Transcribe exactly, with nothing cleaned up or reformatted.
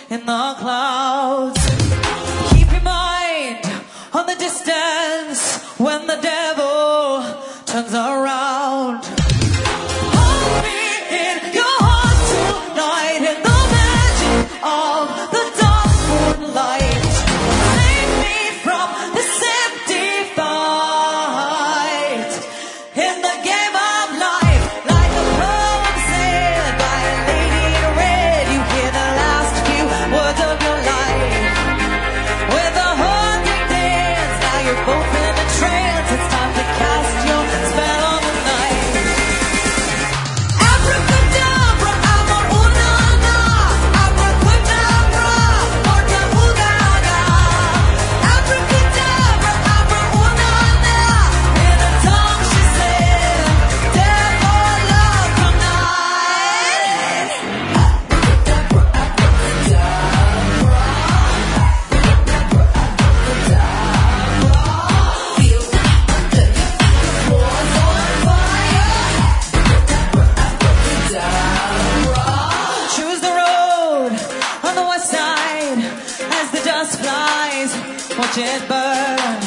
in the clouds. Keep your mind on the distance when the devil turns around. Hold me in your heart tonight in the magic of the dark moonlight. Save me from this empty fight in the game of life. Like a poem said by a lady in red, you hear the last few words of your life. With a haunting dance, now you're both in a trance. It's time to cast your spell on the night. Abracadabra, amor una na. Abracadabra, morta ugaga. Abracadabra, amor una na. In a tongue she said, devil love tonight. Choose the road on the west side as the dust flies. Watch it burn.